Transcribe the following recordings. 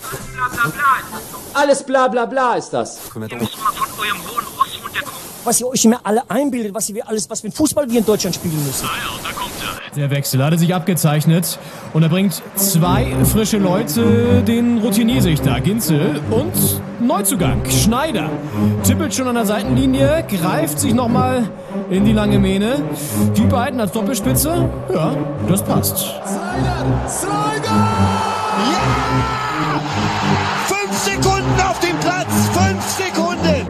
Bla bla bla ist das doch. Alles bla bla bla ist das. Ihr müsst mal von eurem hohen Ross runterkommen. Was ihr euch immer alle einbildet, was für einen Fußball wir in Deutschland spielen müssen. Ah ja, da kommt er. Der Wechsel hatte sich abgezeichnet und er bringt 2 frische Leute, den Routiniersichter Ginzel und Neuzugang Schneider. Tippelt schon an der Seitenlinie, greift sich nochmal in die lange Mähne. Die beiden als Doppelspitze, ja, das passt. Slider! Ja! 5 Sekunden auf dem Platz, 5 Sekunden!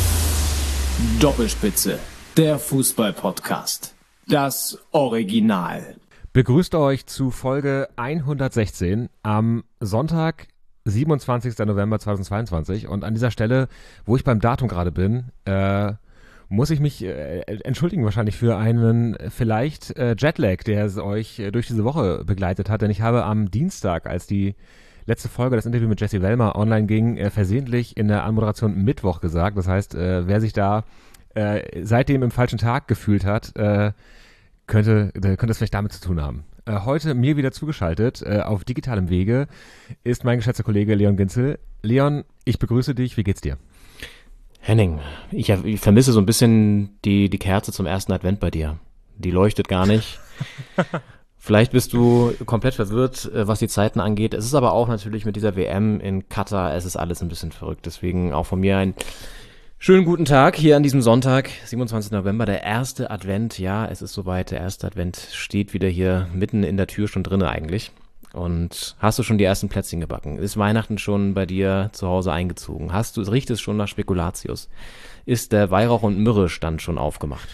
Doppelspitze, der Fußball-Podcast. Das Original. Begrüßt euch zu Folge 116 am Sonntag, 27. November 2022. Und an dieser Stelle, wo ich beim Datum gerade bin, muss ich mich entschuldigen wahrscheinlich für einen vielleicht Jetlag, der euch durch diese Woche begleitet hat. Denn ich habe am Dienstag, als die letzte Folge, das Interview mit Jesse Wellmer online ging, versehentlich in der Anmoderation Mittwoch gesagt. Das heißt, wer sich da seitdem im falschen Tag gefühlt hat, könnte es vielleicht damit zu tun haben. Heute mir wieder zugeschaltet, auf digitalem Wege, ist mein geschätzter Kollege Leon Ginzel. Leon, ich begrüße dich. Wie geht's dir? Henning, ich vermisse so ein bisschen die Kerze zum ersten Advent bei dir. Die leuchtet gar nicht. Vielleicht bist du komplett verwirrt, was die Zeiten angeht. Es ist aber auch natürlich mit dieser WM in Katar, es ist alles ein bisschen verrückt. Deswegen auch von mir ein schönen guten Tag hier an diesem Sonntag, 27. November, der erste Advent. Ja, es ist soweit, der erste Advent steht wieder hier mitten in der Tür schon drinne eigentlich. Und hast du schon die ersten Plätzchen gebacken? Ist Weihnachten schon bei dir zu Hause eingezogen? Riecht es schon nach Spekulatius? Ist der Weihrauch- und Myrrhe-Stand schon aufgemacht?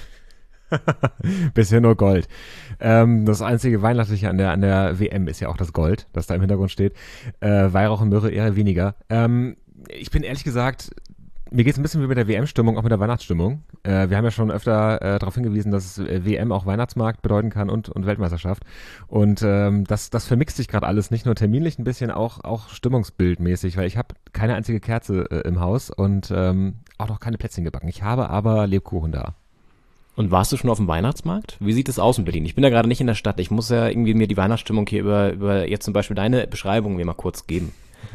Bisher nur Gold. Das einzige Weihnachtliche an der WM ist ja auch das Gold, das da im Hintergrund steht. Weihrauch und Myrrhe eher weniger. Ich bin ehrlich gesagt, mir geht es ein bisschen wie mit der WM-Stimmung, auch mit der Weihnachtsstimmung. Wir haben ja schon öfter darauf hingewiesen, dass WM auch Weihnachtsmarkt bedeuten kann und Weltmeisterschaft. Und das vermixt sich gerade alles, nicht nur terminlich ein bisschen, auch stimmungsbildmäßig, weil ich habe keine einzige Kerze im Haus und auch noch keine Plätzchen gebacken. Ich habe aber Lebkuchen da. Und warst du schon auf dem Weihnachtsmarkt? Wie sieht es aus in Berlin? Ich bin ja gerade nicht in der Stadt. Ich muss ja irgendwie mir die Weihnachtsstimmung hier über jetzt zum Beispiel deine Beschreibung mir mal kurz geben.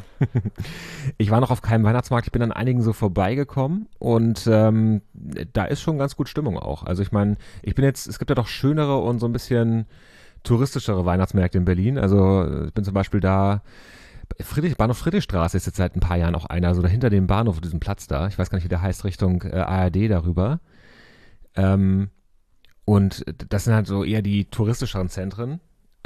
Ich war noch auf keinem Weihnachtsmarkt, ich bin an einigen so vorbeigekommen und da ist schon ganz gut Stimmung auch. Also ich meine, es gibt ja doch schönere und so ein bisschen touristischere Weihnachtsmärkte in Berlin. Also ich bin zum Beispiel da, Bahnhof Friedrichstraße ist jetzt seit ein paar Jahren auch einer, also dahinter dem Bahnhof, diesem Platz da, ich weiß gar nicht, wie der heißt, Richtung ARD darüber. Und das sind halt so eher die touristischeren Zentren.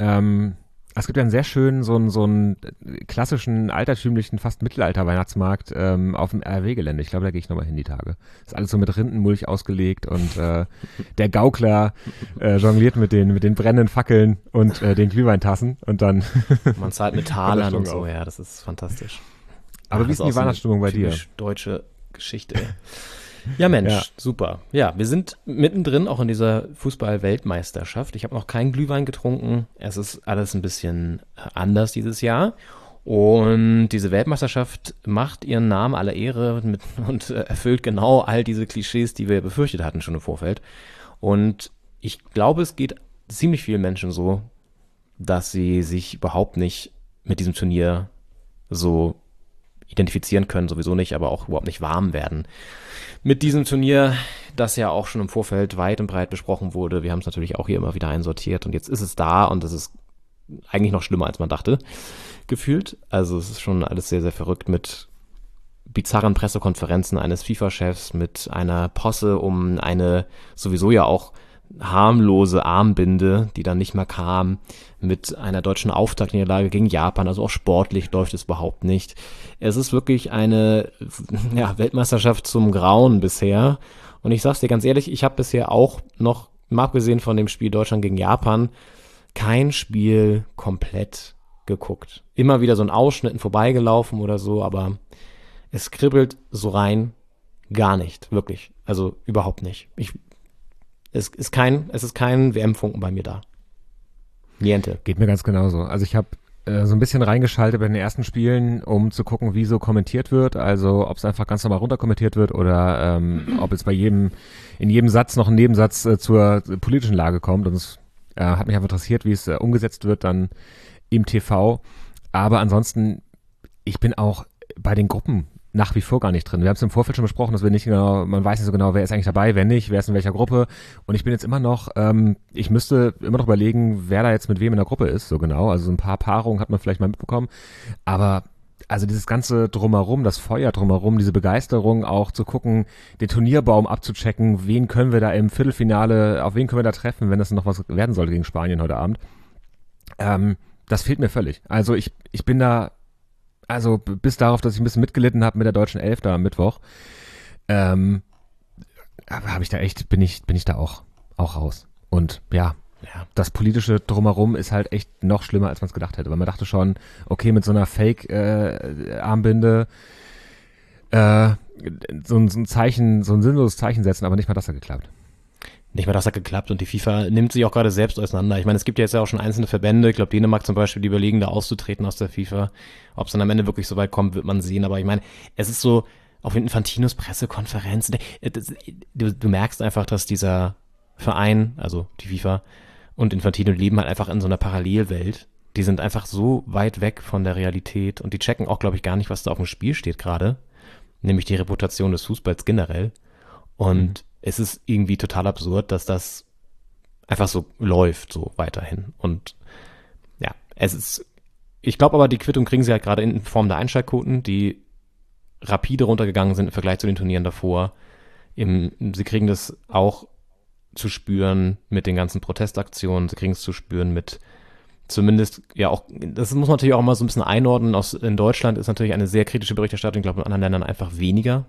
Es gibt ja einen sehr schönen, so einen klassischen, altertümlichen, fast Mittelalter-Weihnachtsmarkt auf dem RW-Gelände. Ich glaube, da gehe ich nochmal hin die Tage. Ist alles so mit Rindenmulch ausgelegt und der Gaukler jongliert mit den brennenden Fackeln und den Glühweintassen und dann man zahlt mit Talern und so, ja, das ist fantastisch. Aber wie ist denn die Weihnachtsstimmung bei dir? Deutsche Geschichte. Ja, Mensch, ja. Super. Ja, wir sind mittendrin auch in dieser Fußball-Weltmeisterschaft. Ich habe noch keinen Glühwein getrunken. Es ist alles ein bisschen anders dieses Jahr. Und diese Weltmeisterschaft macht ihren Namen aller Ehre und erfüllt genau all diese Klischees, die wir befürchtet hatten schon im Vorfeld. Und ich glaube, es geht ziemlich vielen Menschen so, dass sie sich überhaupt nicht mit diesem Turnier so identifizieren können, sowieso nicht, aber auch überhaupt nicht warm werden mit diesem Turnier, das ja auch schon im Vorfeld weit und breit besprochen wurde. Wir haben es natürlich auch hier immer wieder einsortiert und jetzt ist es da und es ist eigentlich noch schlimmer, als man dachte, gefühlt. Also es ist schon alles sehr, sehr verrückt mit bizarren Pressekonferenzen eines FIFA-Chefs, mit einer Posse um eine sowieso ja auch harmlose Armbinde, die dann nicht mehr kam, mit einer deutschen Auftaktniederlage gegen Japan, also auch sportlich läuft es überhaupt nicht. Es ist wirklich eine Weltmeisterschaft zum Grauen bisher und ich sag's dir ganz ehrlich, ich habe bisher auch noch, mal abgesehen von dem Spiel Deutschland gegen Japan, kein Spiel komplett geguckt. Immer wieder so in Ausschnitten vorbeigelaufen oder so, aber es kribbelt so rein gar nicht, wirklich, also überhaupt nicht. Es ist kein WM-Funken bei mir da. Niente. Geht mir ganz genauso. Also ich habe so ein bisschen reingeschaltet bei den ersten Spielen, um zu gucken, wie so kommentiert wird. Also ob es einfach ganz normal runterkommentiert wird oder ob es in jedem Satz noch ein Nebensatz zur politischen Lage kommt. Und es hat mich einfach interessiert, wie es umgesetzt wird dann im TV. Aber ansonsten ich bin auch bei den Gruppen nach wie vor gar nicht drin. Wir haben es im Vorfeld schon besprochen, dass wir nicht genau, man weiß nicht so genau, wer ist eigentlich dabei, wer nicht, wer ist in welcher Gruppe. Und ich bin jetzt immer noch, ich müsste immer noch überlegen, wer da jetzt mit wem in der Gruppe ist, so genau. Also so ein paar Paarungen hat man vielleicht mal mitbekommen. Aber also dieses ganze Drumherum, das Feuer drumherum, diese Begeisterung auch zu gucken, den Turnierbaum abzuchecken, wen können wir da im Viertelfinale, auf wen können wir da treffen, wenn das noch was werden sollte gegen Spanien heute Abend. Das fehlt mir völlig. Also ich bin da, also bis darauf, dass ich ein bisschen mitgelitten habe mit der deutschen Elf da am Mittwoch, habe ich da echt, bin ich da auch raus. Und ja, das politische Drumherum ist halt echt noch schlimmer, als man es gedacht hätte. Weil man dachte schon, okay, mit so einer Fake-Armbinde so ein Zeichen, so ein sinnloses Zeichen setzen, aber nicht mal das hat geklappt. Nicht mal das hat geklappt und die FIFA nimmt sich auch gerade selbst auseinander. Ich meine, es gibt ja jetzt ja auch schon einzelne Verbände, ich glaube Dänemark zum Beispiel, die überlegen, da auszutreten aus der FIFA. Ob es dann am Ende wirklich so weit kommt, wird man sehen. Aber ich meine, es ist so, auf Infantinos Pressekonferenz, du merkst einfach, dass dieser Verein, also die FIFA und Infantino leben halt einfach in so einer Parallelwelt. Die sind einfach so weit weg von der Realität und die checken auch, glaube ich, gar nicht, was da auf dem Spiel steht gerade. Nämlich die Reputation des Fußballs generell. Und es ist irgendwie total absurd, dass das einfach so läuft, so weiterhin. Und ja, ich glaube aber, die Quittung kriegen sie halt gerade in Form der Einschaltquoten, die rapide runtergegangen sind im Vergleich zu den Turnieren davor. Sie kriegen das auch zu spüren mit den ganzen Protestaktionen, sie kriegen es zu spüren mit zumindest, ja auch, das muss man natürlich auch mal so ein bisschen einordnen, in Deutschland ist natürlich eine sehr kritische Berichterstattung, ich glaube in anderen Ländern einfach weniger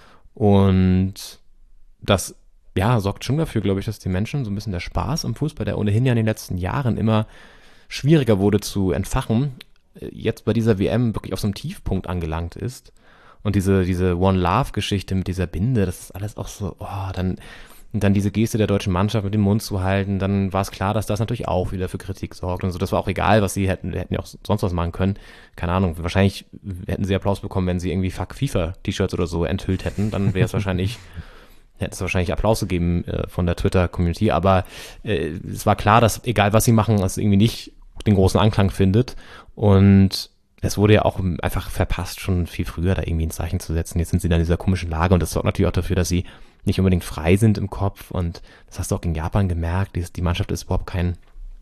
und das, ja, sorgt schon dafür, glaube ich, dass die Menschen so ein bisschen der Spaß am Fußball, der ohnehin ja in den letzten Jahren immer schwieriger wurde zu entfachen, jetzt bei dieser WM wirklich auf so einem Tiefpunkt angelangt ist und diese One-Love-Geschichte mit dieser Binde, das ist alles auch so, dann diese Geste der deutschen Mannschaft mit dem Mund zu halten, dann war es klar, dass das natürlich auch wieder für Kritik sorgt und so. Das war auch egal, was sie hätten ja auch sonst was machen können. Keine Ahnung, wahrscheinlich hätten sie Applaus bekommen, wenn sie irgendwie Fuck FIFA-T-Shirts oder so enthüllt hätten. Dann wäre es wahrscheinlich, hätte es wahrscheinlich Applaus gegeben von der Twitter-Community. Aber es war klar, dass egal was sie machen, es irgendwie nicht den großen Anklang findet. Und es wurde ja auch einfach verpasst, schon viel früher da irgendwie ein Zeichen zu setzen. Jetzt sind sie dann in dieser komischen Lage und das sorgt natürlich auch dafür, dass sie nicht unbedingt frei sind im Kopf und das hast du auch gegen Japan gemerkt, die Mannschaft ist überhaupt kein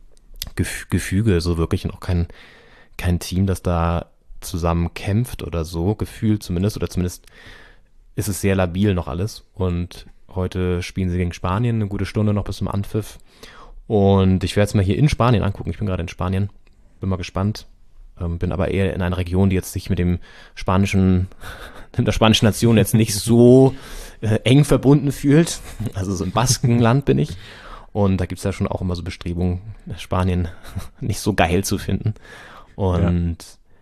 Gefüge, so wirklich und auch kein Team, das da zusammen kämpft oder so, gefühlt zumindest, oder zumindest ist es sehr labil noch alles und heute spielen sie gegen Spanien, eine gute Stunde noch bis zum Anpfiff und ich werde es mal hier in Spanien angucken, ich bin gerade in Spanien, bin mal gespannt. Bin aber eher in einer Region, die jetzt sich mit der spanischen Nation jetzt nicht so eng verbunden fühlt. Also so im Baskenland bin ich. Und da gibt's ja schon auch immer so Bestrebungen, Spanien nicht so geil zu finden. Und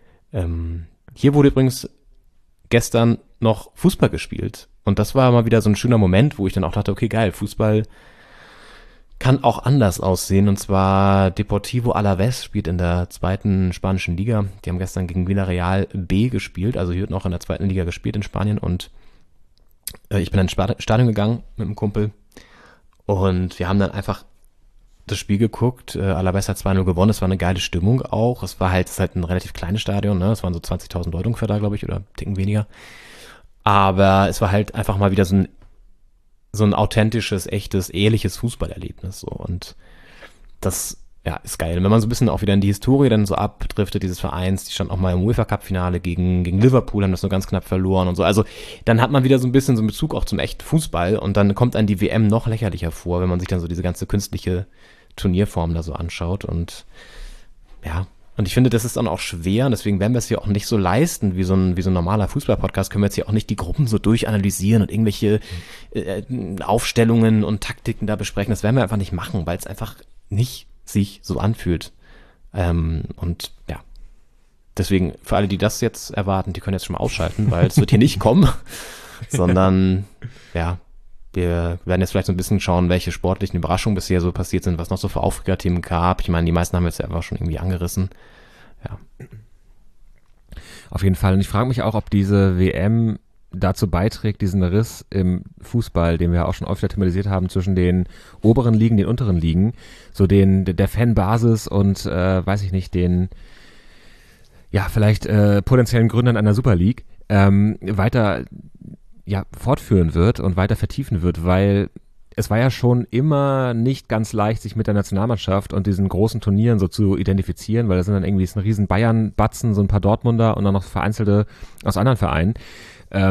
hier wurde übrigens gestern noch Fußball gespielt. Und das war mal wieder so ein schöner Moment, wo ich dann auch dachte, okay, geil, Fußball kann auch anders aussehen, und zwar Deportivo Alavés spielt in der 2. spanischen Liga. Die haben gestern gegen Villarreal B gespielt, also hier wird noch in der 2. Liga gespielt in Spanien und ich bin ins Stadion gegangen mit einem Kumpel und wir haben dann einfach das Spiel geguckt. Alavés hat 2-0 gewonnen, es war eine geile Stimmung auch. Es ist halt ein relativ kleines Stadion, ne? Es waren so 20.000 Leute ungefähr da, glaube ich, oder einen Ticken weniger. Aber es war halt einfach mal wieder so ein authentisches, echtes, ehrliches Fußballerlebnis. So. Und das ist geil. Wenn man so ein bisschen auch wieder in die Historie dann so abdriftet, dieses Vereins, die standen auch mal im UEFA-Cup-Finale gegen Liverpool, haben das nur ganz knapp verloren und so. Also dann hat man wieder so ein bisschen so einen Bezug auch zum echten Fußball und dann kommt einem die WM noch lächerlicher vor, wenn man sich dann so diese ganze künstliche Turnierform da so anschaut. Und ja, und ich finde, das ist dann auch schwer und deswegen werden wir es hier auch nicht so leisten, wie so ein normaler Fußball-Podcast, können wir jetzt hier auch nicht die Gruppen so durchanalysieren und irgendwelche Aufstellungen und Taktiken da besprechen. Das werden wir einfach nicht machen, weil es einfach nicht sich so anfühlt. Und ja, deswegen, für alle, die das jetzt erwarten, die können jetzt schon mal ausschalten, weil es wird hier nicht kommen, sondern ja, wir werden jetzt vielleicht so ein bisschen schauen, welche sportlichen Überraschungen bisher so passiert sind, was noch so für Aufregerthemen gab. Ich meine, die meisten haben wir jetzt ja einfach schon irgendwie angerissen. Ja. Auf jeden Fall. Und ich frage mich auch, ob diese WM dazu beiträgt, diesen Riss im Fußball, den wir auch schon öfter thematisiert haben, zwischen den oberen Ligen, den unteren Ligen, so der Fanbasis und, weiß ich nicht, vielleicht potenziellen Gründern einer Super League weiter fortführen wird und weiter vertiefen wird, weil es war ja schon immer nicht ganz leicht, sich mit der Nationalmannschaft und diesen großen Turnieren so zu identifizieren, weil da sind dann irgendwie ein riesen Bayern-Batzen, so ein paar Dortmunder und dann noch vereinzelte aus anderen Vereinen. Da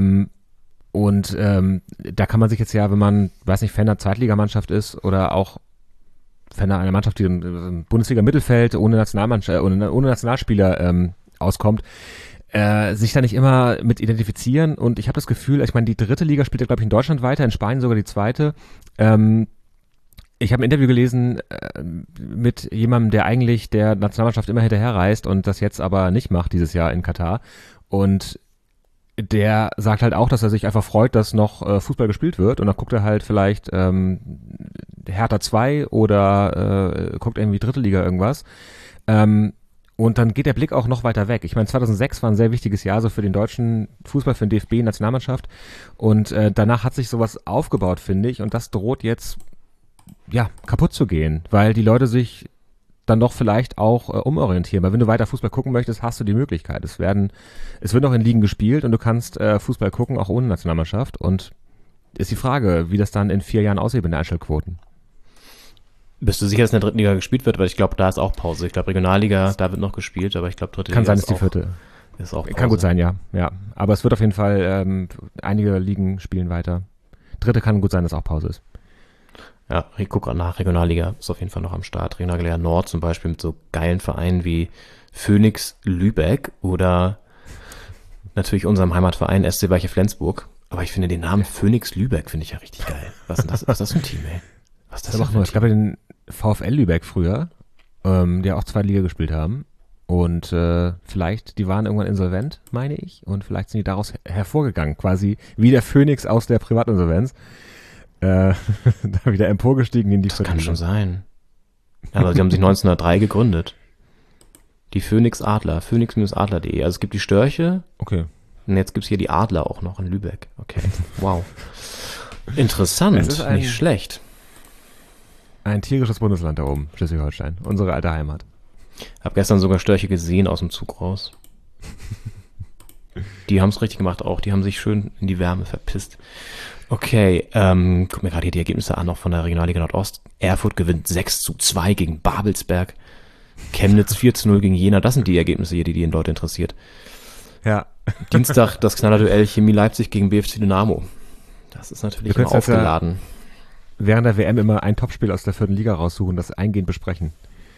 kann man sich jetzt ja, wenn man, weiß nicht, Fan der Zweitligamannschaft ist oder auch Fan einer Mannschaft, die im Bundesliga-Mittelfeld ohne Nationalspieler auskommt, sich da nicht immer mit identifizieren. Und ich habe das Gefühl, ich meine, die dritte Liga spielt ja, glaube ich, in Deutschland weiter, in Spanien sogar die zweite. Ich habe ein Interview gelesen mit jemandem, der eigentlich der Nationalmannschaft immer hinterherreist und das jetzt aber nicht macht dieses Jahr in Katar. Und der sagt halt auch, dass er sich einfach freut, dass noch Fußball gespielt wird. Und dann guckt er halt vielleicht Hertha 2 oder guckt irgendwie dritte Liga irgendwas. Und dann geht der Blick auch noch weiter weg. Ich meine, 2006 war ein sehr wichtiges Jahr so für den deutschen Fußball, für den DFB-Nationalmannschaft. Und danach hat sich sowas aufgebaut, finde ich. Und das droht jetzt, kaputt zu gehen, weil die Leute sich dann doch vielleicht auch umorientieren. Weil wenn du weiter Fußball gucken möchtest, hast du die Möglichkeit. Es wird noch in Ligen gespielt und du kannst Fußball gucken, auch ohne Nationalmannschaft. Und ist die Frage, wie das dann in 4 Jahren aussieht mit den Einstellquoten. Bist du sicher, dass in der dritten Liga gespielt wird? Weil ich glaube, da ist auch Pause. Ich glaube, Regionalliga, da wird noch gespielt, aber ich glaube, dritte Liga ist die vierte. Ist auch Pause. Kann gut sein, ja. Aber es wird auf jeden Fall, einige Ligen spielen weiter. Dritte kann gut sein, dass auch Pause ist. Ja, ich gucke nach. Regionalliga ist auf jeden Fall noch am Start. Regionalliga Nord zum Beispiel mit so geilen Vereinen wie Phoenix Lübeck oder natürlich unserem Heimatverein SC Weiche Flensburg. Aber ich finde den Namen Phoenix Lübeck finde ich ja richtig geil. Was ist das für ein Team, ey? Was ist das denn für ein Team? Ich glaube, den VfL Lübeck früher, die auch zweite Liga gespielt haben. Und vielleicht, die waren irgendwann insolvent, meine ich. Und vielleicht sind die daraus hervorgegangen, quasi wie der Phönix aus der Privatinsolvenz. Da wieder emporgestiegen in die Das kann schon sein. Also die haben sich 1903 gegründet. Die Phoenix Adler, phoenix-adler.de. Also es gibt die Störche. Okay. Und jetzt gibt's hier die Adler auch noch in Lübeck. Okay, wow. Interessant, nicht schlecht. Ein tierisches Bundesland da oben, Schleswig-Holstein. Unsere alte Heimat. Hab gestern sogar Störche gesehen aus dem Zug raus. Die haben's richtig gemacht auch. Die haben sich schön in die Wärme verpisst. Okay, guck mir gerade hier die Ergebnisse an, noch von der Regionalliga Nordost. Erfurt gewinnt 6:2 gegen Babelsberg. Chemnitz 4:0 gegen Jena. Das sind die Ergebnisse hier, die den Leute interessiert. Ja. Dienstag das Knallerduell Chemie Leipzig gegen BFC Dynamo. Das ist natürlich immer aufgeladen. Während der WM immer ein Topspiel aus der 4. Liga raussuchen, das eingehend besprechen.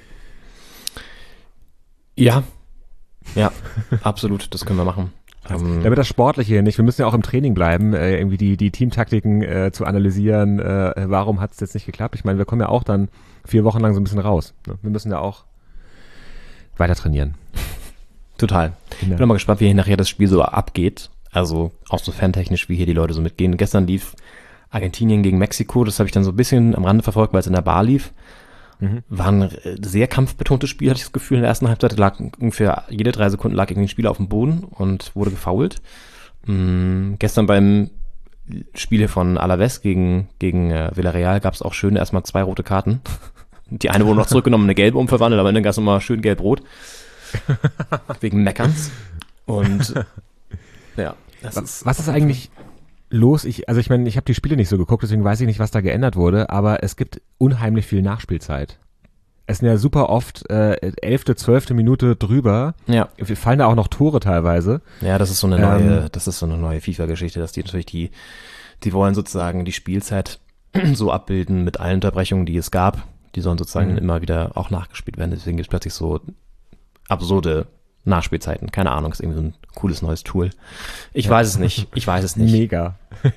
Ja, absolut, das können wir machen. Damit das Sportliche hier nicht, wir müssen ja auch im Training bleiben, irgendwie die Teamtaktiken zu analysieren, warum hat es jetzt nicht geklappt. Ich meine, wir kommen ja auch dann 4 Wochen lang so ein bisschen raus. Ne? Wir müssen ja auch weiter trainieren. Total. Ich bin mal gespannt, wie hier nachher das Spiel so abgeht. Also auch so fantechnisch, wie hier die Leute so mitgehen. Gestern lief Argentinien gegen Mexiko, das habe ich dann so ein bisschen am Rande verfolgt, weil es in der Bar lief. War ein sehr kampfbetontes Spiel, hatte ich das Gefühl. In der ersten Halbzeit lag ungefähr jede 3 Sekunden lag irgendwie ein Spieler auf dem Boden und wurde gefoult. Gestern beim Spiel von Alavés gegen Villarreal gab es auch schön erstmal 2 rote Karten. Die eine wurde noch zurückgenommen, eine gelbe umverwandelt, aber dann gab es nochmal schön gelb-rot. Wegen Meckerns. Und ja. Was ist eigentlich los? Ich meine, ich habe die Spiele nicht so geguckt, deswegen weiß ich nicht, was da geändert wurde, aber es gibt unheimlich viel Nachspielzeit. Es sind ja super oft 11., 12. Minute drüber. Ja. Fallen da auch noch Tore teilweise. Ja, das ist so eine neue FIFA-Geschichte, dass die natürlich die wollen sozusagen die Spielzeit so abbilden mit allen Unterbrechungen, die es gab. Die sollen sozusagen immer wieder auch nachgespielt werden. Deswegen gibt es plötzlich so absurde Nachspielzeiten. Keine Ahnung, ist irgendwie so ein cooles neues Tool. Ich weiß es nicht. Mega.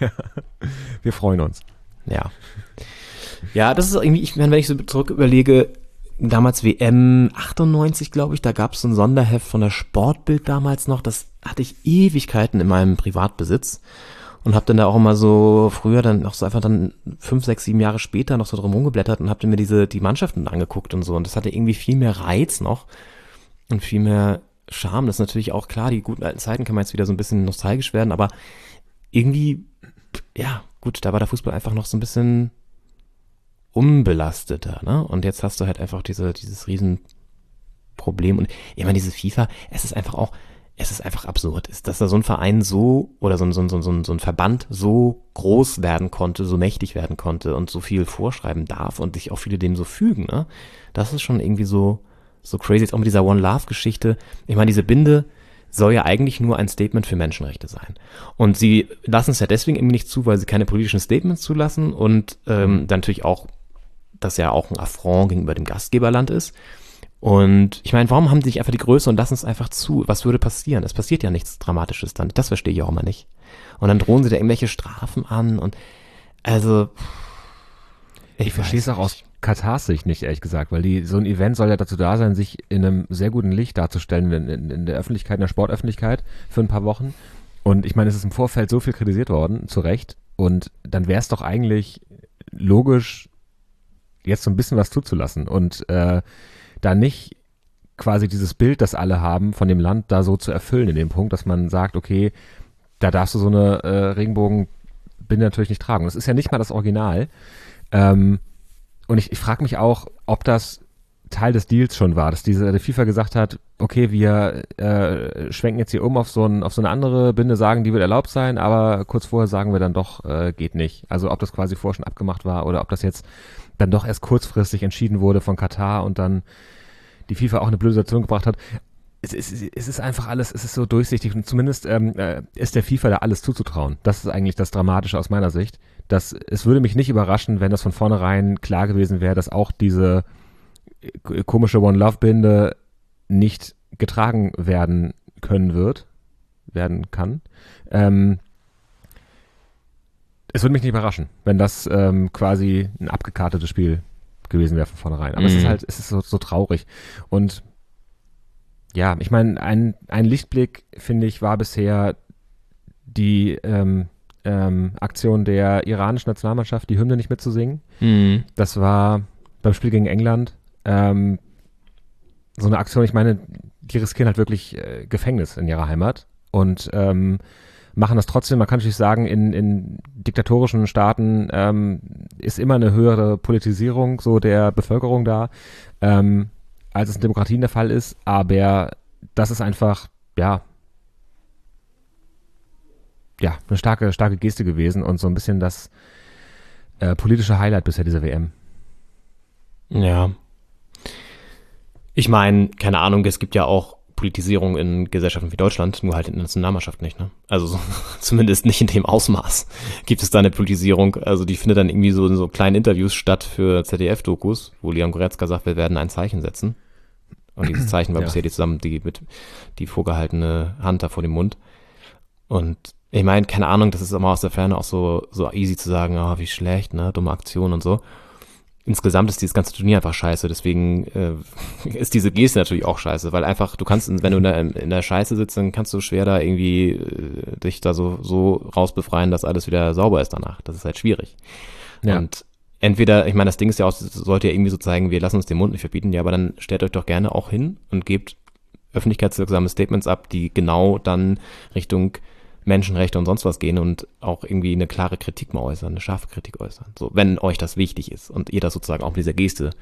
Wir freuen uns. Ja. Ja, das ist irgendwie, wenn ich so zurück überlege, damals WM 98, glaube ich, da gab es so ein Sonderheft von der Sportbild damals noch, das hatte ich Ewigkeiten in meinem Privatbesitz und habe dann da auch immer so früher dann noch so einfach dann 5, 6, 7 Jahre später noch so drum rumgeblättert und habe mir die Mannschaften angeguckt und so und das hatte irgendwie viel mehr Reiz noch und viel mehr Charme. Das ist natürlich auch klar, die guten alten Zeiten kann man jetzt wieder so ein bisschen nostalgisch werden, aber irgendwie, ja, gut, da war der Fußball einfach noch so ein bisschen unbelasteter, ne? Und jetzt hast du halt einfach dieses riesen Problem. Und ich meine, diese FIFA, es ist einfach absurd, dass da so ein Verein so oder so ein Verband so groß werden konnte, so mächtig werden konnte und so viel vorschreiben darf und sich auch viele dem so fügen, ne? Das ist schon irgendwie so crazy. Jetzt auch mit dieser One Love Geschichte. Ich meine, diese Binde soll ja eigentlich nur ein Statement für Menschenrechte sein. Und sie lassen es ja deswegen irgendwie nicht zu, weil sie keine politischen Statements zulassen und dann natürlich auch, dass ja auch ein Affront gegenüber dem Gastgeberland ist. Und ich meine, warum haben die nicht einfach die Größe und lassen es einfach zu? Was würde passieren? Es passiert ja nichts Dramatisches dann. Das verstehe ich auch immer nicht. Und dann drohen sie da irgendwelche Strafen an und also ich verstehe es auch aus Katars Sicht nicht, ehrlich gesagt, weil so ein Event soll ja dazu da sein, sich in einem sehr guten Licht darzustellen in der Öffentlichkeit, in der Sportöffentlichkeit für ein paar Wochen. Und ich meine, es ist im Vorfeld so viel kritisiert worden, zu Recht. Und dann wäre es doch eigentlich logisch, jetzt so ein bisschen was zuzulassen und da nicht quasi dieses Bild, das alle haben, von dem Land da so zu erfüllen in dem Punkt, dass man sagt, okay, da darfst du so eine Regenbogenbinde natürlich nicht tragen. Und das ist ja nicht mal das Original. Und ich frage mich auch, ob das Teil des Deals schon war, dass die FIFA gesagt hat, okay, wir schwenken jetzt hier auf so eine andere Binde, sagen, die wird erlaubt sein, aber kurz vorher sagen wir dann doch, geht nicht. Also ob das quasi vorher schon abgemacht war oder ob das jetzt dann doch erst kurzfristig entschieden wurde von Katar und dann die FIFA auch eine blöde Situation gebracht hat. Es ist einfach alles, es ist so durchsichtig und zumindest ist der FIFA da alles zuzutrauen. Das ist eigentlich das Dramatische aus meiner Sicht. Es würde mich nicht überraschen, wenn das von vornherein klar gewesen wäre, dass auch diese komische One-Love-Binde nicht getragen werden kann. Es würde mich nicht überraschen, wenn das quasi ein abgekartetes Spiel gewesen wäre von vornherein. Aber es ist so traurig. Und ja, ich meine, ein Lichtblick, finde ich, war bisher die Aktion der iranischen Nationalmannschaft, die Hymne nicht mitzusingen. Das war beim Spiel gegen England so eine Aktion, ich meine, die riskieren halt wirklich Gefängnis in ihrer Heimat und machen das trotzdem. Man kann natürlich sagen, in diktatorischen Staaten ist immer eine höhere Politisierung so der Bevölkerung da, als es in Demokratien der Fall ist, aber das ist einfach, ja, eine starke Geste gewesen und so ein bisschen das politische Highlight bisher dieser WM. Ja. Ich meine, keine Ahnung, es gibt ja auch Politisierung in Gesellschaften wie Deutschland, nur halt in der Nationalmannschaft nicht, ne? Also zumindest nicht in dem Ausmaß gibt es da eine Politisierung. Also die findet dann irgendwie so in so kleinen Interviews statt für ZDF-Dokus, wo Leon Goretzka sagt, wir werden ein Zeichen setzen. Und dieses Zeichen war bisher die vorgehaltene Hand da vor dem Mund. Und ich meine, keine Ahnung, das ist immer aus der Ferne auch so easy zu sagen, oh, wie schlecht, ne, dumme Aktion und so. Insgesamt ist dieses ganze Turnier einfach scheiße, deswegen ist diese Geste natürlich auch scheiße, weil einfach, du kannst, wenn du in der Scheiße sitzt, dann kannst du schwer da irgendwie dich da so rausbefreien, dass alles wieder sauber ist danach. Das ist halt schwierig. Ja. Und entweder, ich meine, das Ding ist ja auch, sollte ja irgendwie so zeigen, wir lassen uns den Mund nicht verbieten, ja, aber dann stellt euch doch gerne auch hin und gebt öffentlichkeitswirksame Statements ab, die genau dann Richtung Menschenrechte und sonst was gehen und auch irgendwie eine klare Kritik mal äußern, eine scharfe Kritik äußern. So, wenn euch das wichtig ist und ihr das sozusagen auch mit dieser Geste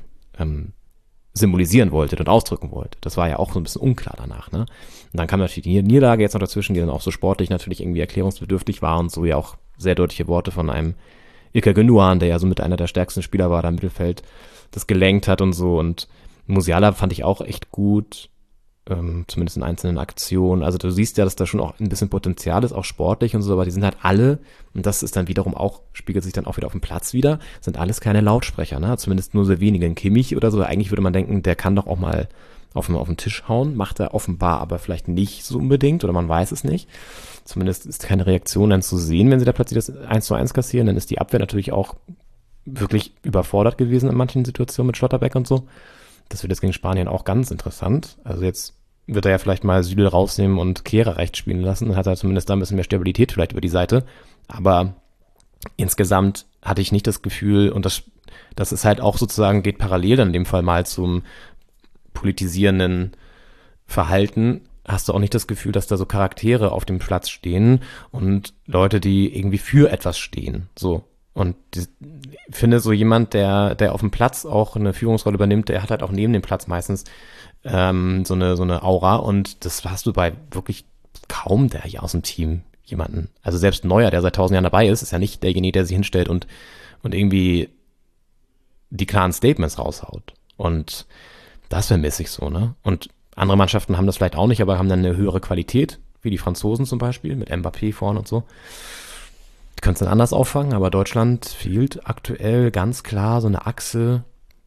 symbolisieren wolltet und ausdrücken wolltet. Das war ja auch so ein bisschen unklar danach, ne? Und dann kam natürlich die Niederlage jetzt noch dazwischen, die dann auch so sportlich natürlich irgendwie erklärungsbedürftig war und so ja auch sehr deutliche Worte von einem Ilkay Gündoğan, der ja so mit einer der stärksten Spieler war, da im Mittelfeld das gelenkt hat und so. Und Musiala fand ich auch echt gut. Zumindest in einzelnen Aktionen. Also du siehst ja, dass da schon auch ein bisschen Potenzial ist, auch sportlich und so, aber die sind halt alle, und das ist dann wiederum auch, spiegelt sich dann auch wieder auf dem Platz wieder, sind alles keine Lautsprecher, ne? Zumindest nur sehr wenige. Ein Kimmich oder so, eigentlich würde man denken, der kann doch auch mal auf den Tisch hauen, macht er offenbar aber vielleicht nicht so unbedingt oder man weiß es nicht. Zumindest ist keine Reaktion dann zu sehen, wenn sie da plötzlich das 1:1 kassieren, dann ist die Abwehr natürlich auch wirklich überfordert gewesen in manchen Situationen mit Schlotterbeck und so. Das wird jetzt gegen Spanien auch ganz interessant. Also jetzt wird er ja vielleicht mal Süle rausnehmen und Kehrer rechts spielen lassen. Dann hat er zumindest da ein bisschen mehr Stabilität vielleicht über die Seite. Aber insgesamt hatte ich nicht das Gefühl, und das ist halt auch sozusagen, geht parallel dann in dem Fall mal zum politisierenden Verhalten, hast du auch nicht das Gefühl, dass da so Charaktere auf dem Platz stehen und Leute, die irgendwie für etwas stehen. So. Und ich finde, so jemand, der auf dem Platz auch eine Führungsrolle übernimmt, der hat halt auch neben dem Platz meistens so eine Aura, und das hast du bei wirklich kaum der hier aus dem Team jemanden. Also selbst Neuer, der seit 1000 Jahren dabei ist ja nicht derjenige, der sich hinstellt und irgendwie die klaren Statements raushaut. Und das vermisse ich so, ne? Und andere Mannschaften haben das vielleicht auch nicht, aber haben dann eine höhere Qualität, wie die Franzosen zum Beispiel, mit Mbappé vorne und so. Die können es dann anders auffangen, aber Deutschland fehlt aktuell ganz klar so eine Achse,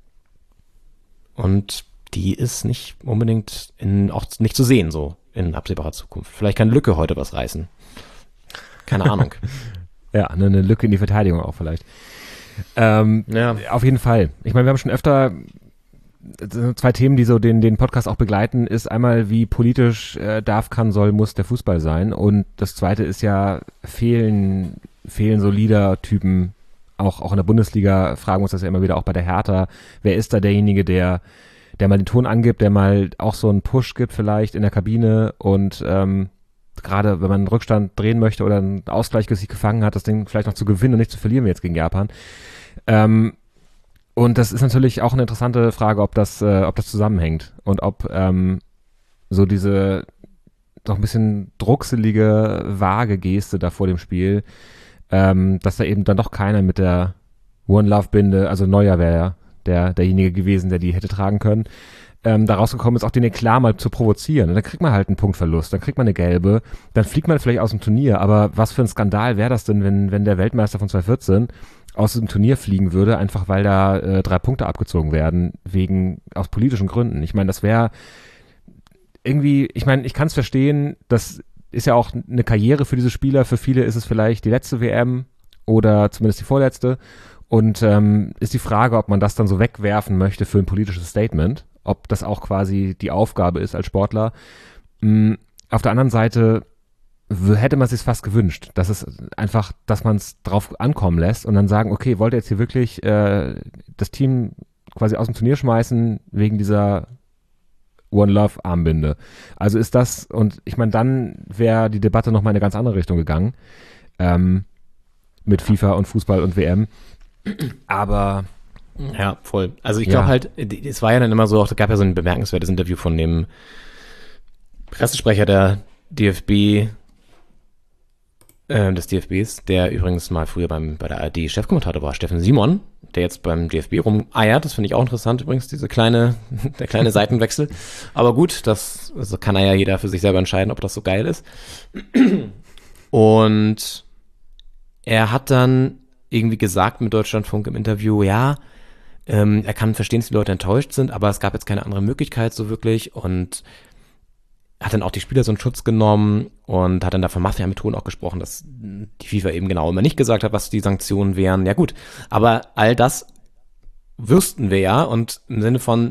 und die ist nicht unbedingt auch nicht zu sehen so in absehbarer Zukunft. Vielleicht kann Lücke heute was reißen. Keine Ahnung. Ja, eine Lücke in die Verteidigung auch vielleicht. Auf jeden Fall. Ich meine, wir haben schon öfter zwei Themen, die so den Podcast auch begleiten, ist einmal, wie politisch darf, kann, soll, muss der Fußball sein, und das zweite ist ja, fehlen so Leader-Typen, auch in der Bundesliga fragen wir uns das ja immer wieder, auch bei der Hertha, wer ist da derjenige, der mal den Ton angibt, der mal auch so einen Push gibt vielleicht in der Kabine, und gerade wenn man einen Rückstand drehen möchte oder einen Ausgleich sich gefangen hat, das Ding vielleicht noch zu gewinnen und nicht zu verlieren wie jetzt gegen Japan. Und das ist natürlich auch eine interessante Frage, ob das zusammenhängt und ob so diese doch ein bisschen druckselige, vage Geste da vor dem Spiel, dass da eben dann doch keiner mit der One Love Binde, also Neuer wäre ja derjenige gewesen, der die hätte tragen können, da rausgekommen ist, auch den Eklat mal zu provozieren. Und dann kriegt man halt einen Punktverlust, dann kriegt man eine gelbe, dann fliegt man vielleicht aus dem Turnier, aber was für ein Skandal wäre das denn, wenn der Weltmeister von 2014 aus dem Turnier fliegen würde, einfach weil da 3 Punkte abgezogen werden, aus politischen Gründen. Ich meine, das wäre irgendwie, ich meine, ich kann es verstehen, das ist ja auch eine Karriere für diese Spieler, für viele ist es vielleicht die letzte WM oder zumindest die vorletzte, und ist die Frage, ob man das dann so wegwerfen möchte für ein politisches Statement, ob das auch quasi die Aufgabe ist als Sportler. Auf der anderen Seite hätte man es sich fast gewünscht, dass man es drauf ankommen lässt und dann sagen, okay, wollt ihr jetzt hier wirklich das Team quasi aus dem Turnier schmeißen wegen dieser One Love Armbinde. Also ist das, und ich meine, dann wäre die Debatte nochmal in eine ganz andere Richtung gegangen, mit FIFA und Fußball und WM. Aber ja, voll. Also ich glaube halt, es war ja dann immer so, es gab ja so ein bemerkenswertes Interview von dem Pressesprecher der DFB, des DFBs, der übrigens mal früher bei der ARD Chefkommentator war, Steffen Simon, der jetzt beim DFB rumeiert. Das finde ich auch interessant übrigens, der kleine Seitenwechsel. Aber gut, das kann ja jeder für sich selber entscheiden, ob das so geil ist. Und er hat dann irgendwie gesagt mit Deutschlandfunk im Interview, er kann verstehen, dass die Leute enttäuscht sind, aber es gab jetzt keine andere Möglichkeit so wirklich, und hat dann auch die Spieler so einen Schutz genommen und hat dann da von Mafia-Methoden auch gesprochen, dass die FIFA eben genau immer nicht gesagt hat, was die Sanktionen wären. Ja gut, aber all das wüssten wir ja, und im Sinne von,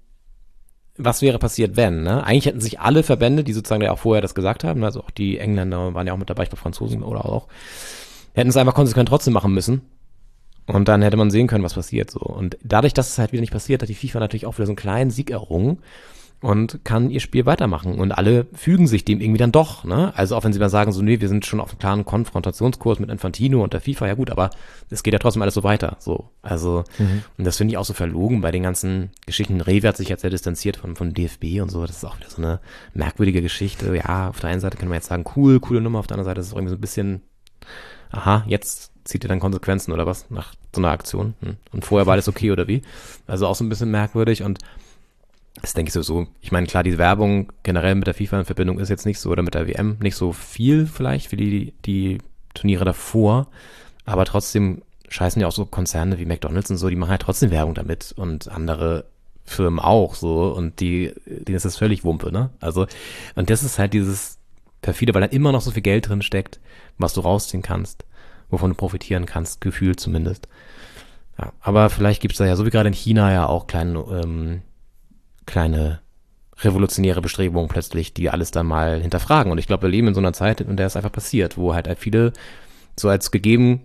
was wäre passiert, wenn, ne? Eigentlich hätten sich alle Verbände, die sozusagen ja auch vorher das gesagt haben, also auch die Engländer waren ja auch mit dabei, ich glaube Franzosen oder auch, hätten es einfach konsequent trotzdem machen müssen. Und dann hätte man sehen können, was passiert so. Und dadurch, dass es halt wieder nicht passiert, hat die FIFA natürlich auch wieder so einen kleinen Sieg errungen und kann ihr Spiel weitermachen. Und alle fügen sich dem irgendwie dann doch, ne? Also auch wenn sie mal sagen, so, nee, wir sind schon auf einem klaren Konfrontationskurs mit Infantino und der FIFA, ja gut, aber es geht ja trotzdem alles so weiter, so. Also, und das finde ich auch so verlogen bei den ganzen Geschichten. Rewe hat sich jetzt sehr distanziert von DFB und so. Das ist auch wieder so eine merkwürdige Geschichte. Ja, auf der einen Seite kann man jetzt sagen, coole Nummer, auf der anderen Seite ist es irgendwie so ein bisschen, aha, jetzt zieht ihr dann Konsequenzen oder was nach so einer Aktion? Und vorher war alles okay oder wie? Also auch so ein bisschen merkwürdig, und das denke ich so. Ich meine, klar, die Werbung generell mit der FIFA in Verbindung ist jetzt nicht so, oder mit der WM nicht so viel vielleicht wie die Turniere davor, aber trotzdem scheißen ja auch so Konzerne wie McDonald's und so, die machen halt trotzdem Werbung damit und andere Firmen auch so, und denen ist das völlig Wumpe, ne? Also, und das ist halt dieses perfide, weil da immer noch so viel Geld drin steckt, was du rausziehen kannst, wovon du profitieren kannst, gefühlt zumindest. Ja, aber vielleicht gibt's da ja, so wie gerade in China ja auch kleine revolutionäre Bestrebungen plötzlich, die alles dann mal hinterfragen. Und ich glaube, wir leben in so einer Zeit, in der es einfach passiert, wo halt viele so als gegeben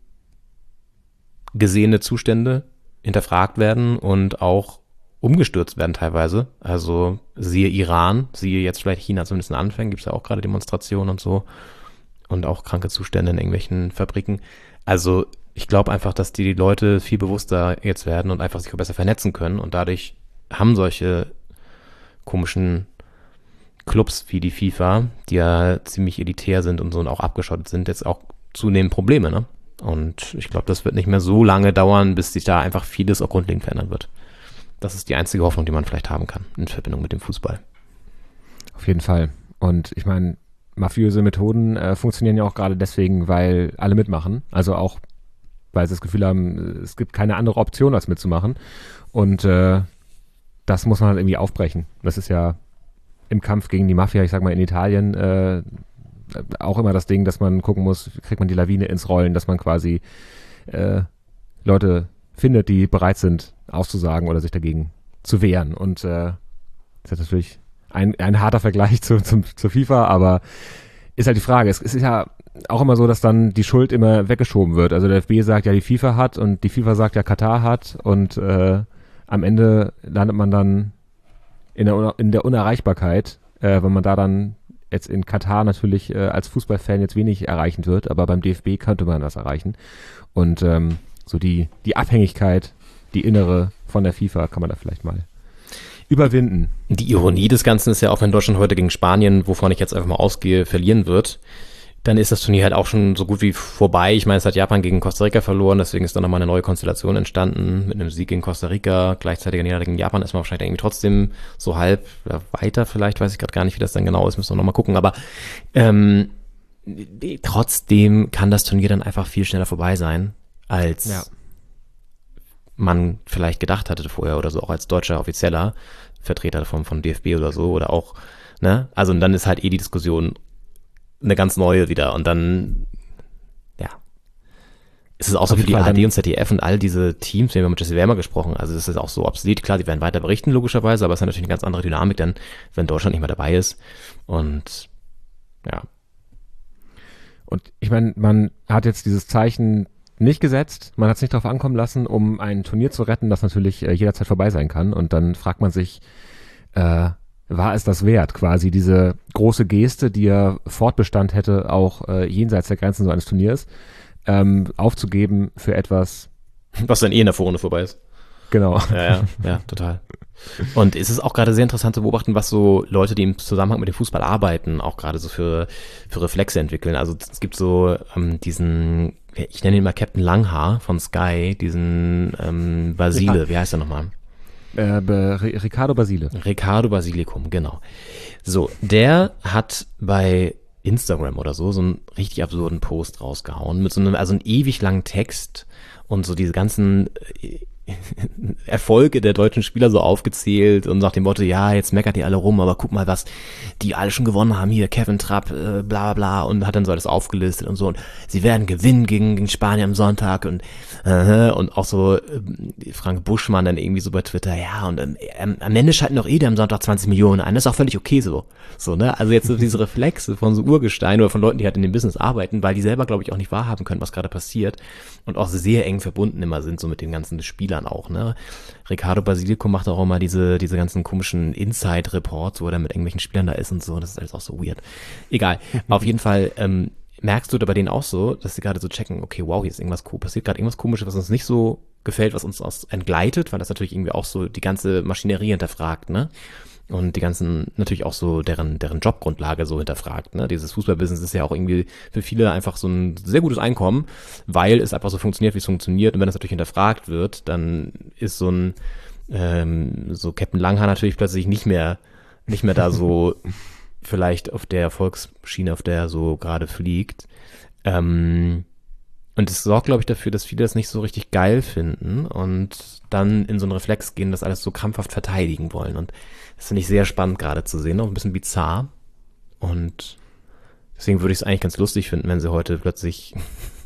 gesehene Zustände hinterfragt werden und auch umgestürzt werden teilweise. Also siehe Iran, siehe jetzt vielleicht China zumindest in Anfängen, gibt's ja auch gerade Demonstrationen und so. Und auch kranke Zustände in irgendwelchen Fabriken. Also ich glaube einfach, dass die Leute viel bewusster jetzt werden und einfach sich auch besser vernetzen können. Und dadurch haben solche komischen Clubs wie die FIFA, die ja ziemlich elitär sind und so und auch abgeschottet sind, jetzt auch zunehmend Probleme, ne? Und ich glaube, das wird nicht mehr so lange dauern, bis sich da einfach vieles auch grundlegend verändern wird. Das ist die einzige Hoffnung, die man vielleicht haben kann in Verbindung mit dem Fußball. Auf jeden Fall. Und ich meine, mafiöse Methoden funktionieren ja auch gerade deswegen, weil alle mitmachen. Also auch, weil sie das Gefühl haben, es gibt keine andere Option, als mitzumachen. Und das muss man halt irgendwie aufbrechen. Das ist ja im Kampf gegen die Mafia, ich sag mal in Italien, auch immer das Ding, dass man gucken muss, kriegt man die Lawine ins Rollen, dass man quasi Leute findet, die bereit sind, auszusagen oder sich dagegen zu wehren. Und das ist natürlich ein harter Vergleich zur FIFA, aber ist halt die Frage. Es ist ja auch immer so, dass dann die Schuld immer weggeschoben wird. Also der DFB sagt ja, die FIFA hat und die FIFA sagt ja, Katar hat und am Ende landet man dann in der Unerreichbarkeit, wenn man da dann jetzt in Katar natürlich als Fußballfan jetzt wenig erreichen wird, aber beim DFB könnte man das erreichen. Und so die Abhängigkeit, die innere von der FIFA kann man da vielleicht mal überwinden. Die Ironie des Ganzen ist ja auch, wenn Deutschland heute gegen Spanien, wovon ich jetzt einfach mal ausgehe, verlieren wird, dann ist das Turnier halt auch schon so gut wie vorbei. Ich meine, es hat Japan gegen Costa Rica verloren, deswegen ist dann nochmal eine neue Konstellation entstanden mit einem Sieg gegen Costa Rica, gleichzeitiger Niederlage gegen Japan ist man wahrscheinlich irgendwie trotzdem so halb weiter, vielleicht weiß ich gerade gar nicht, wie das dann genau ist, müssen wir nochmal gucken, aber trotzdem kann das Turnier dann einfach viel schneller vorbei sein, als man vielleicht gedacht hatte vorher oder so, auch als deutscher offizieller Vertreter vom DFB oder so, oder auch, ne, also und dann ist halt die Diskussion eine ganz neue wieder und dann, ist es auch so für die ARD und ZDF und all diese Teams, wir haben mit Jesse Wärmer gesprochen, also das ist auch so obsolet, klar, die werden weiter berichten logischerweise, aber es ist natürlich eine ganz andere Dynamik dann, wenn Deutschland nicht mehr dabei ist und Und ich meine, man hat jetzt dieses Zeichen nicht gesetzt, man hat es nicht darauf ankommen lassen, um ein Turnier zu retten, das natürlich jederzeit vorbei sein kann und dann fragt man sich, war es das wert, quasi diese große Geste, die ja Fortbestand hätte, auch jenseits der Grenzen so eines Turniers, aufzugeben für etwas, was dann in der Vorrunde vorbei ist. Genau. Ja, total. Und es ist auch gerade sehr interessant zu beobachten, was so Leute, die im Zusammenhang mit dem Fußball arbeiten, auch gerade so für Reflexe entwickeln. Also es gibt so diesen, ich nenne ihn mal Captain Langhaar von Sky, diesen Basile, wie heißt er nochmal? Riccardo Basile. Riccardo Basilicum, genau. So, der hat bei Instagram oder so einen richtig absurden Post rausgehauen mit so einem, also einen ewig langen Text und so diese ganzen Erfolge der deutschen Spieler so aufgezählt und nach dem Motto, ja, jetzt meckert ihr alle rum, aber guck mal, was die alle schon gewonnen haben, hier Kevin Trapp, bla bla, und hat dann so alles aufgelistet und so, und sie werden gewinnen gegen Spanien am Sonntag und auch so Frank Buschmann dann irgendwie so bei Twitter, ja, und am Ende schalten doch der am Sonntag 20 Millionen ein, das ist auch völlig okay so, ne, also jetzt so diese Reflexe von so Urgestein oder von Leuten, die halt in dem Business arbeiten, weil die selber, glaube ich, auch nicht wahrhaben können, was gerade passiert und auch sehr eng verbunden immer sind, so mit den ganzen Spielern auch, ne. Riccardo Basilicum macht auch immer diese ganzen komischen Inside-Reports, wo er dann mit irgendwelchen Spielern da ist und so, das ist alles auch so weird. Egal, auf jeden Fall merkst du da bei denen auch so, dass sie gerade so checken, okay, wow, hier ist irgendwas passiert gerade irgendwas Komisches, was uns nicht so gefällt, was uns entgleitet, weil das natürlich irgendwie auch so die ganze Maschinerie hinterfragt, ne? Und die ganzen, natürlich auch so deren Jobgrundlage so hinterfragt, ne? Dieses Fußballbusiness ist ja auch irgendwie für viele einfach so ein sehr gutes Einkommen, weil es einfach so funktioniert, wie es funktioniert. Und wenn das natürlich hinterfragt wird, dann ist so ein so Captain Langhaar natürlich plötzlich nicht mehr da so vielleicht auf der Erfolgsschiene, auf der er so gerade fliegt. Und es sorgt, glaube ich, dafür, dass viele das nicht so richtig geil finden und dann in so einen Reflex gehen, das alles so krampfhaft verteidigen wollen. Und das finde ich sehr spannend gerade zu sehen, auch ein bisschen bizarr. Und deswegen würde ich es eigentlich ganz lustig finden, wenn sie heute plötzlich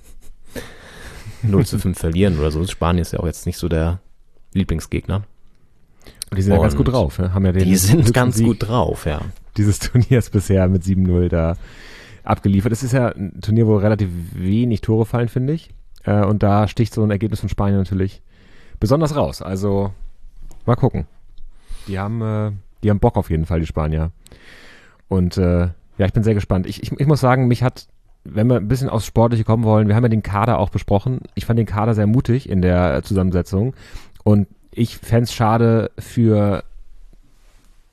0-5 verlieren oder so. Spanien ist ja auch jetzt nicht so der Lieblingsgegner. Und die sind ja ganz gut drauf, ne? Haben ja die sind ganz gut drauf, ja. Dieses Turniers bisher mit 7-0 da abgeliefert. Es ist ja ein Turnier, wo relativ wenig Tore fallen, finde ich. Und da sticht so ein Ergebnis von Spanien natürlich besonders raus. Also mal gucken. Die haben Bock auf jeden Fall, die Spanier. Und ich bin sehr gespannt. Ich muss sagen, mich hat, wenn wir ein bisschen aufs Sportliche kommen wollen, wir haben ja den Kader auch besprochen. Ich fand den Kader sehr mutig in der Zusammensetzung. Und ich fände es schade für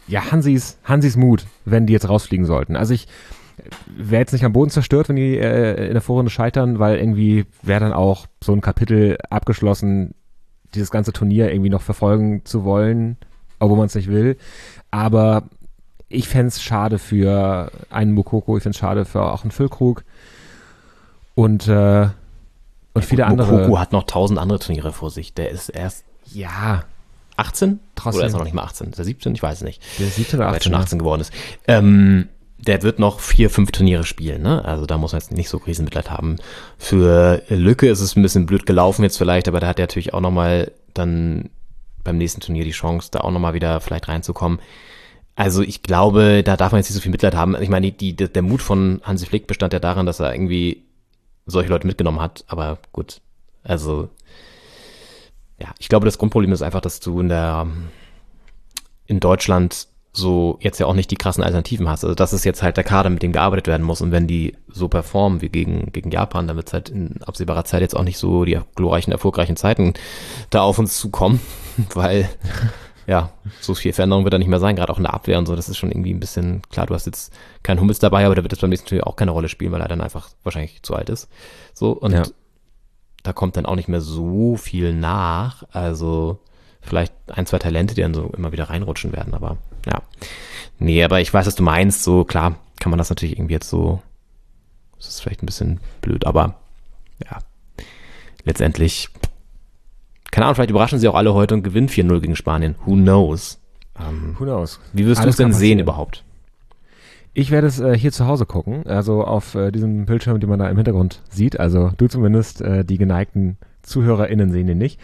ja, Hansis Mut, wenn die jetzt rausfliegen sollten. Also ich wäre jetzt nicht am Boden zerstört, wenn die in der Vorrunde scheitern, weil irgendwie wäre dann auch so ein Kapitel abgeschlossen, dieses ganze Turnier irgendwie noch verfolgen zu wollen, obwohl man es nicht will. Aber ich fände es schade für einen Mukoko, ich fände es schade für auch einen Füllkrug und viele andere. Mukoko hat noch 1000 andere Turniere vor sich. Der ist erst 18? Trotzdem. Oder ist er noch nicht mal 18? Ist er 17? Ich weiß es nicht. Der 17 oder 18, weil er schon 18 geworden ist. Der wird noch 4-5 Turniere spielen, ne? Also da muss man jetzt nicht so Riesenmitleid haben. Für Lücke ist es ein bisschen blöd gelaufen jetzt vielleicht, aber da hat er natürlich auch nochmal dann beim nächsten Turnier die Chance, da auch nochmal wieder vielleicht reinzukommen. Also ich glaube, da darf man jetzt nicht so viel Mitleid haben. Ich meine, der Mut von Hansi Flick bestand ja darin, dass er irgendwie solche Leute mitgenommen hat. Aber gut, also ja, ich glaube, das Grundproblem ist einfach, dass du in Deutschland so jetzt ja auch nicht die krassen Alternativen hast. Also das ist jetzt halt der Kader, mit dem gearbeitet werden muss. Und wenn die so performen wie gegen Japan, dann wird es halt in absehbarer Zeit jetzt auch nicht so die glorreichen, erfolgreichen Zeiten da auf uns zukommen, weil ja, so viel Veränderung wird da nicht mehr sein, gerade auch in der Abwehr und so. Das ist schon irgendwie ein bisschen, klar, du hast jetzt keinen Hummels dabei, aber der wird jetzt beim nächsten Turnier auch keine Rolle spielen, weil er dann einfach wahrscheinlich zu alt ist. So, und da kommt dann auch nicht mehr so viel nach. Also vielleicht 1, 2 Talente, die dann so immer wieder reinrutschen werden, aber ja. Nee, aber ich weiß, was du meinst. So, klar, kann man das natürlich irgendwie jetzt so, das ist vielleicht ein bisschen blöd, aber ja, letztendlich, keine Ahnung, vielleicht überraschen sie auch alle heute und gewinnen 4-0 gegen Spanien. Who knows? Who knows? Wie wirst du es denn sehen überhaupt? Ich werde es hier zu Hause gucken, also auf diesem Bildschirm, den man da im Hintergrund sieht. Also du zumindest, die geneigten ZuhörerInnen sehen den nicht.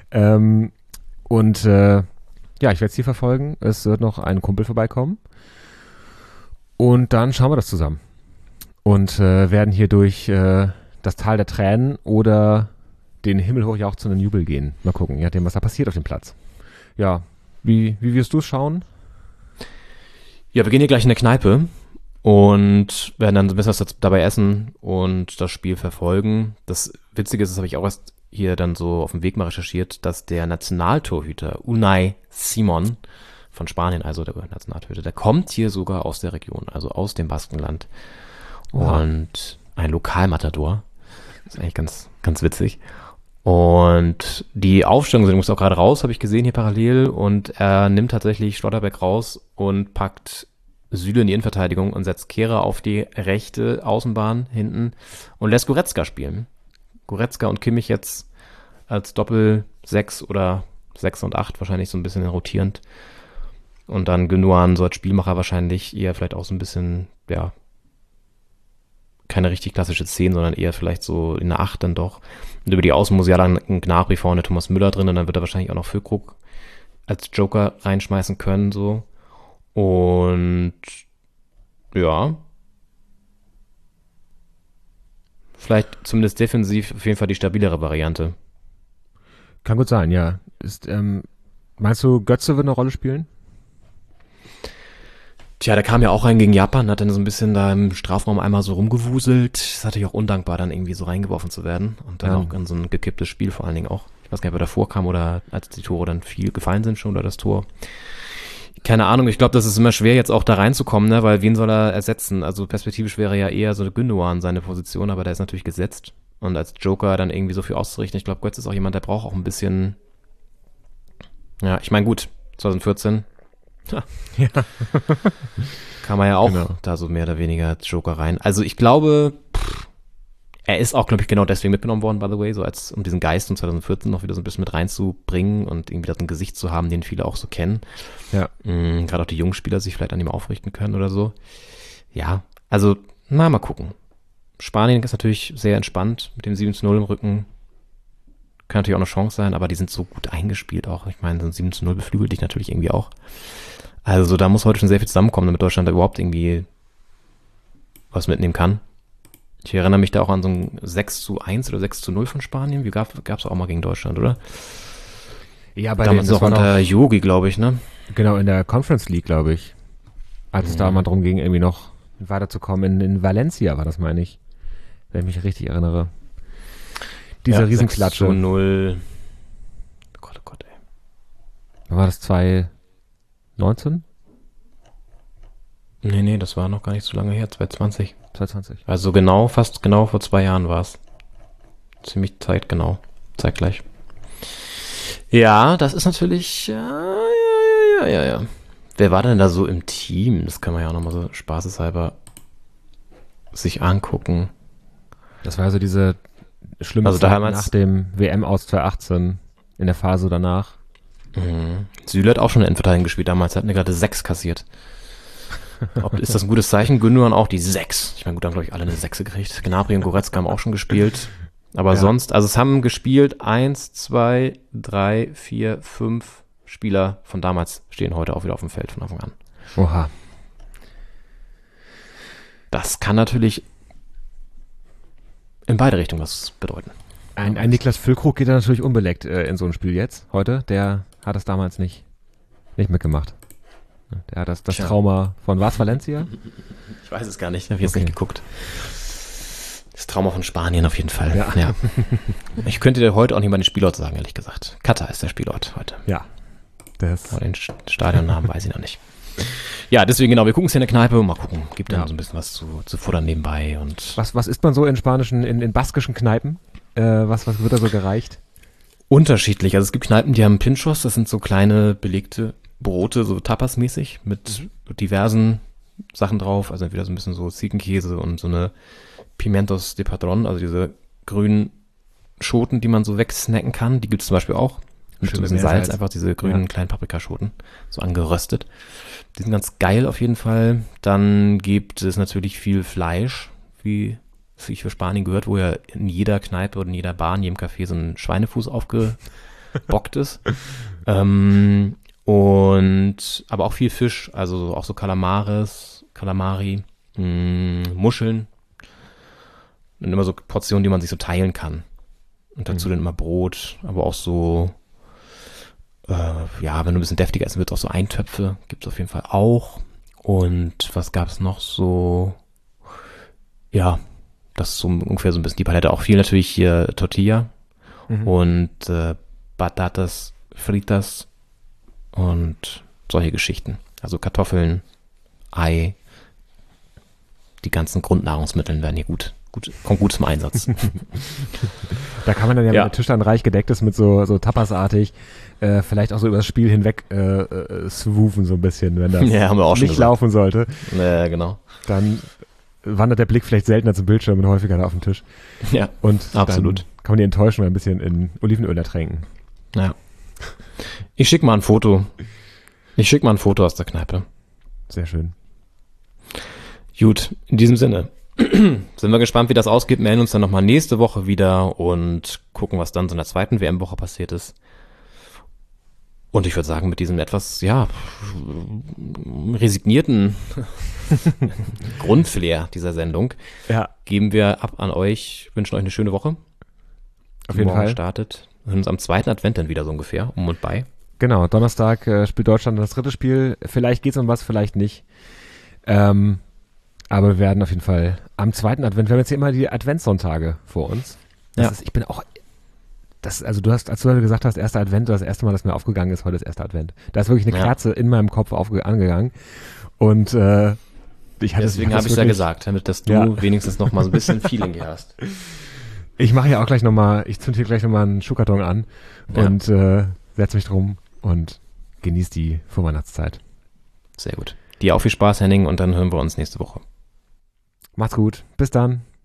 Ja, ich werde es hier verfolgen. Es wird noch ein Kumpel vorbeikommen. Und dann schauen wir das zusammen. Und werden hier durch das Tal der Tränen oder den himmelhoch jauchzenden Jubel gehen. Mal gucken, je nachdem, was da passiert auf dem Platz. Ja, wie wirst du es schauen? Ja, wir gehen hier gleich in der Kneipe und werden dann ein bisschen was dabei essen und das Spiel verfolgen. Das Witzige ist, das habe ich auch erst hier dann so auf dem Weg mal recherchiert, dass der Nationaltorhüter Unai Simon von Spanien, also der Nationaltorhüter, der kommt hier sogar aus der Region, also aus dem Baskenland. Und ein Lokalmatador. Das ist eigentlich ganz, ganz witzig. Und die Aufstellung, die muss auch gerade raus, habe ich gesehen hier parallel. Und er nimmt tatsächlich Schlotterbeck raus und packt Süle in die Innenverteidigung und setzt Kehrer auf die rechte Außenbahn hinten und lässt Goretzka spielen. Goretzka und Kimmich jetzt als Doppel-6 oder 6 und 8 wahrscheinlich so ein bisschen rotierend. Und dann Gündogan so als Spielmacher wahrscheinlich eher vielleicht auch so ein bisschen, ja, keine richtig klassische 10, sondern eher vielleicht so in der 8 dann doch. Und über die Außen muss ja dann ein Gnabry vorne, Thomas Müller drin und dann wird er wahrscheinlich auch noch Füllkrug als Joker reinschmeißen können, so. Und ja, vielleicht zumindest defensiv auf jeden Fall die stabilere Variante. Kann gut sein, ja. Meinst du, Götze wird eine Rolle spielen? Tja, der kam ja auch rein gegen Japan, hat dann so ein bisschen da im Strafraum einmal so rumgewuselt. Das ist natürlich auch undankbar, dann irgendwie so reingeworfen zu werden. Und dann auch in so ein gekipptes Spiel vor allen Dingen auch. Ich weiß gar nicht, ob er davor kam oder als die Tore dann viel gefallen sind schon oder das Tor. Keine Ahnung, ich glaube, das ist immer schwer jetzt auch da reinzukommen, ne? Weil wen soll er ersetzen? Also perspektivisch wäre ja eher so Gündogan seine Position, aber der ist natürlich gesetzt. Und als Joker dann irgendwie so viel auszurichten. Ich glaube, Götze ist auch jemand, der braucht auch ein bisschen, ja, ich meine gut, 2014 Ja. kam er ja auch da so mehr oder weniger als Joker rein. Also ich glaube, er ist auch, glaube ich, genau deswegen mitgenommen worden, by the way, so als um diesen Geist von 2014 noch wieder so ein bisschen mit reinzubringen und irgendwie das ein Gesicht zu haben, den viele auch so kennen. Ja. Gerade auch die jungen Spieler sich vielleicht an ihm aufrichten können oder so. Ja, also mal gucken. Spanien ist natürlich sehr entspannt mit dem 7-0 im Rücken. Kann natürlich auch eine Chance sein, aber die sind so gut eingespielt auch. Ich meine, so ein 7-0 beflügelt dich natürlich irgendwie auch. Also da muss heute schon sehr viel zusammenkommen, damit Deutschland da überhaupt irgendwie was mitnehmen kann. Ich erinnere mich da auch an so ein 6-1 oder 6-0 von Spanien. Wie gab's auch mal gegen Deutschland, oder? Ja, bei damals noch unter Yogi, glaube ich, ne? Genau, in der Conference League, glaube ich. Als es da mal drum ging, irgendwie noch weiterzukommen. In Valencia war das, meine ich. Wenn ich mich richtig erinnere. Diese Riesenklatsche. 6-0. Oh Gott, ey. War das 2019? Nee, das war noch gar nicht so lange her, 2020. 2020. Also fast genau vor 2 Jahren war es. Ziemlich zeitgleich. Ja, das ist natürlich, ja. Wer war denn da so im Team? Das kann man ja auch nochmal so spaßeshalber sich angucken. Das war also diese schlimme Also Zeit damals- nach dem WM aus 2018, in der Phase danach. Süle hat auch schon in Endverteidigung gespielt damals, hat eine gerade 6 kassiert. Ist das ein gutes Zeichen? Gündogan auch die 6. Ich meine, gut, haben glaube ich alle eine 6 gekriegt. Gnabry und Goretzka haben auch schon gespielt. Aber sonst, also es haben gespielt 1, 2, 3, 4, 5 Spieler von damals stehen heute auch wieder auf dem Feld von Anfang an. Oha. Das kann natürlich in beide Richtungen was bedeuten. Ein Niklas Füllkrug geht da natürlich unbeleckt in so ein Spiel jetzt, heute. Der hat das damals nicht mitgemacht. Der hat das Trauma von, was, Valencia? Ich weiß es gar nicht, habe ich jetzt nicht geguckt. Das Trauma von Spanien auf jeden Fall. Ja. Ich könnte dir heute auch nicht mal den Spielort sagen, ehrlich gesagt. Katar ist der Spielort heute. Ja. Aber den Stadionnamen weiß ich noch nicht. Ja, deswegen genau, wir gucken es hier in der Kneipe und mal gucken. Gibt dann so ein bisschen was zu futtern nebenbei. Und Was isst man so in spanischen, in baskischen Kneipen? Was wird da so gereicht? unterschiedlich. Also es gibt Kneipen, die haben Pinchos, das sind so kleine belegte Brote, so Tapas-mäßig, mit diversen Sachen drauf. Also entweder so ein bisschen so Ziegenkäse und so eine Pimientos de Padrón, also diese grünen Schoten, die man so wegsnacken kann. Die gibt es zum Beispiel auch. Mit so ein bisschen Salz, einfach diese grünen kleinen Paprikaschoten, so angeröstet. Die sind ganz geil auf jeden Fall. Dann gibt es natürlich viel Fleisch, wie es sich für Spanien gehört, wo ja in jeder Kneipe oder in jeder Bar, in jedem Café so ein Schweinefuß aufgebockt ist. Und aber auch viel Fisch, also auch so Kalamari, Muscheln. Und immer so Portionen, die man sich so teilen kann. Und dazu dann immer Brot, aber auch so, wenn du ein bisschen deftiger essen willst, auch so Eintöpfe gibt's auf jeden Fall auch. Und was gab's noch so? Ja, das ist so ungefähr so ein bisschen die Palette. Auch viel natürlich hier Tortilla und Batatas Fritas und solche Geschichten. Also Kartoffeln, Ei, die ganzen Grundnahrungsmittel werden hier kommt gut zum Einsatz. Da kann man dann wenn der Tisch dann reich gedeckt ist mit so Tapasartig, vielleicht auch so über das Spiel hinweg swoofen so ein bisschen, wenn das haben wir auch schon nicht gesagt. laufen sollte. Ja, genau. Dann wandert der Blick vielleicht seltener zum Bildschirm und häufiger da auf den Tisch. Ja, und absolut. Dann kann man die Enttäuschung ein bisschen in Olivenöl ertränken. Ja. Ich schicke mal ein Foto aus der Kneipe. Sehr schön. Gut, in diesem Sinne sind wir gespannt, wie das ausgeht. Melden uns dann nochmal nächste Woche wieder und gucken, was dann so in der zweiten WM-Woche passiert ist. Und ich würde sagen, mit diesem etwas, resignierten Grundflair dieser Sendung geben wir ab an euch, wünschen euch eine schöne Woche. Auf jeden Fall. Startet. Wir hören uns am zweiten Advent dann wieder so ungefähr, um und bei. Genau, Donnerstag spielt Deutschland das dritte Spiel. Vielleicht geht's um was, vielleicht nicht. Aber wir werden auf jeden Fall am zweiten Advent, wir haben jetzt hier immer die Adventssonntage vor uns. Ich bin auch, als du heute gesagt hast, erster Advent, das erste Mal, dass mir aufgegangen ist, heute ist erster Advent. Da ist wirklich eine Kerze in meinem Kopf angegangen. Und deswegen habe ich es ja gesagt, damit dass du wenigstens noch mal so ein bisschen Feeling hier hast. Ich mache ja auch gleich nochmal, ich zünde hier gleich nochmal einen Schuhkarton an und setze mich drum und genieße die Vorweihnachtszeit. Sehr gut. Dir auch viel Spaß, Henning, und dann hören wir uns nächste Woche. Macht's gut. Bis dann.